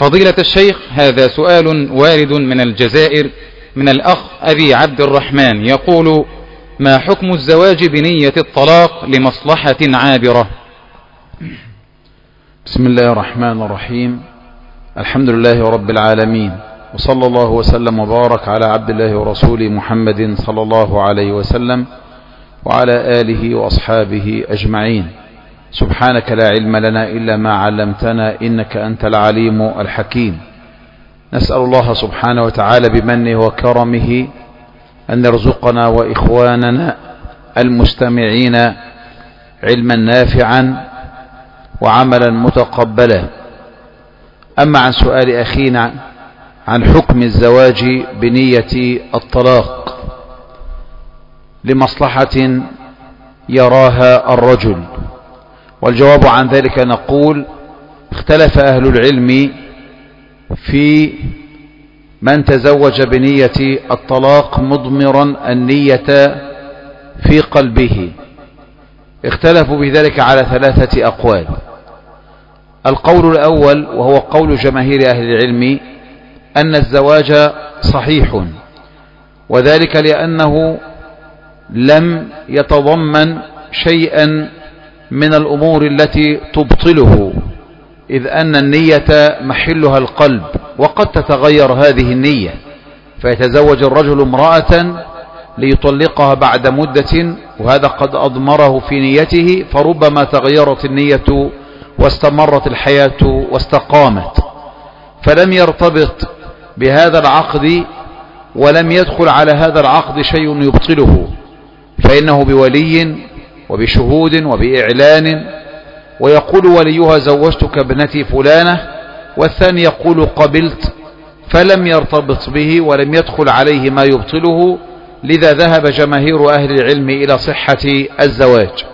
فضيلة الشيخ، هذا سؤال وارد من الجزائر من الأخ أبي عبد الرحمن يقول: ما حكم الزواج بنية الطلاق لمصلحة عابرة؟ بسم الله الرحمن الرحيم. الحمد لله رب العالمين، وصلى الله وسلم وبارك على عبد الله ورسوله محمد صلى الله عليه وسلم وعلى آله وأصحابه أجمعين. سبحانك لا علم لنا إلا ما علمتنا إنك أنت العليم الحكيم. نسأل الله سبحانه وتعالى بمنه وكرمه أن يرزقنا وإخواننا المستمعين علما نافعا وعملا متقبلا. أما عن سؤال أخينا عن حكم الزواج بنية الطلاق لمصلحة يراها الرجل، والجواب عن ذلك نقول: اختلف أهل العلم في من تزوج بنية الطلاق مضمرا النية في قلبه. اختلفوا بذلك على 3 أقوال. القول الأول وهو قول جماهير أهل العلم أن الزواج صحيح، وذلك لأنه لم يتضمن شيئا من الأمور التي تبطله، إذ أن النية محلها القلب، وقد تتغير هذه النية، فيتزوج الرجل امرأة ليطلقها بعد مدة وهذا قد أضمره في نيته، فربما تغيرت النية واستمرت الحياة واستقامت، فلم يرتبط بهذا العقد ولم يدخل على هذا العقد شيء يبطله، فإنه بولي وبشهود وبإعلان، ويقول وليها زوجتك ابنتي فلانة، والثاني يقول قبلت، فلم يرتبط به ولم يدخل عليه ما يبطله. لذا ذهب جماهير أهل العلم إلى صحة الزواج.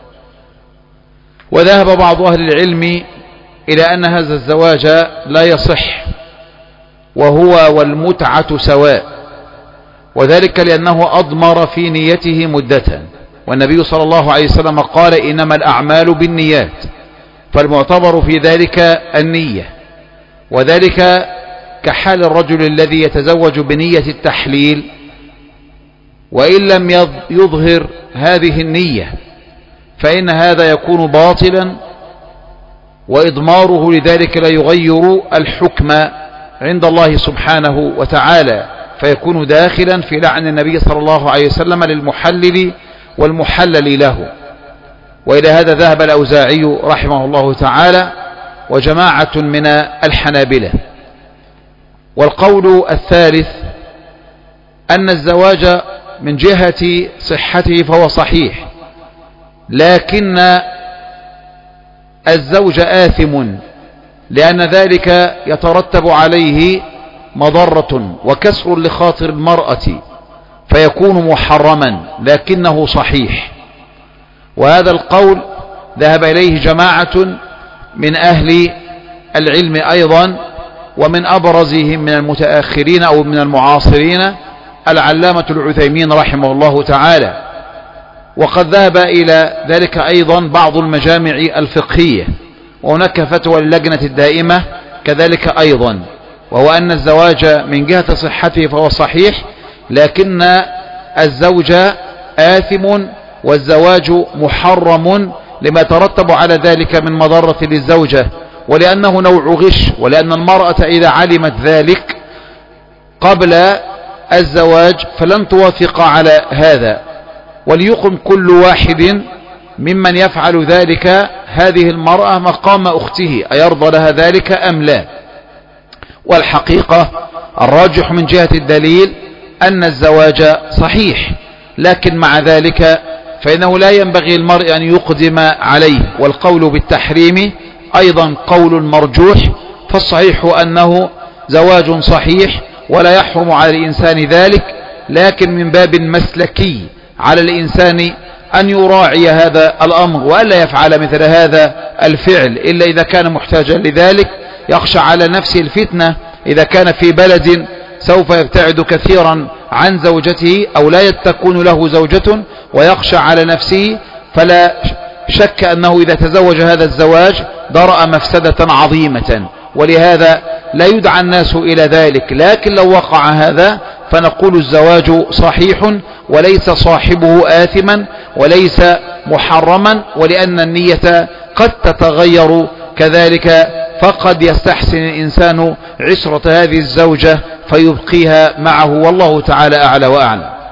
وذهب بعض أهل العلم إلى أن هذا الزواج لا يصح، وهو والمتعة سواء، وذلك لأنه أضمر في نيته مدة، والنبي صلى الله عليه وسلم قال: إنما الأعمال بالنيات، فالمعتبر في ذلك النية، وذلك كحال الرجل الذي يتزوج بنية التحليل وإن لم يظهر هذه النية، فإن هذا يكون باطلا، وإضماره لذلك لا يغير الحكم عند الله سبحانه وتعالى، فيكون داخلا في لعن النبي صلى الله عليه وسلم للمحلل والمحلل له. وإلى هذا ذهب الأوزاعي رحمه الله تعالى وجماعة من الحنابلة. والقول الثالث أن الزواج من جهة صحته فهو صحيح، لكن الزوج آثم، لأن ذلك يترتب عليه مضرة وكسر لخاطر المرأة، فيكون محرما، لكنه صحيح. وهذا القول ذهب إليه جماعة من أهل العلم أيضا، ومن أبرزهم من المتأخرين أو من المعاصرين العلامة العثيمين رحمه الله تعالى. وقد ذهب إلى ذلك أيضا بعض المجامع الفقهية، وهناك فتوى للجنة الدائمة كذلك أيضا، وهو أن الزواج من جهة صحته فهو صحيح، لكن الزوج آثم والزواج محرم لما ترتب على ذلك من مضرة للزوجة، ولأنه نوع غش، ولأن المرأة إذا علمت ذلك قبل الزواج فلن توافق على هذا، وليقم كل واحد ممن يفعل ذلك هذه المرأة مقام أخته، أيرضى لها ذلك أم لا؟ والحقيقة الراجح من جهة الدليل أن الزواج صحيح، لكن مع ذلك فإنه لا ينبغي المرء أن يقدم عليه، والقول بالتحريم أيضا قول مرجوح، فالصحيح أنه زواج صحيح ولا يحرم على الإنسان ذلك، لكن من باب مسلكي على الإنسان أن يراعي هذا الأمر وألا يفعل مثل هذا الفعل إلا إذا كان محتاجا لذلك، يخشى على نفسه الفتنة إذا كان في بلد سوف يبتعد كثيرا عن زوجته أو لا تكون له زوجة ويخشى على نفسه، فلا شك أنه إذا تزوج هذا الزواج درأ مفسدة عظيمة، ولهذا لا يدعى الناس إلى ذلك. لكن لو وقع هذا فنقول الزواج صحيح وليس صاحبه آثما وليس محرما، ولأن النية قد تتغير كذلك، فقد يستحسن الإنسان عشرة هذه الزوجة فيبقيها معه، والله تعالى أعلى وأعلم.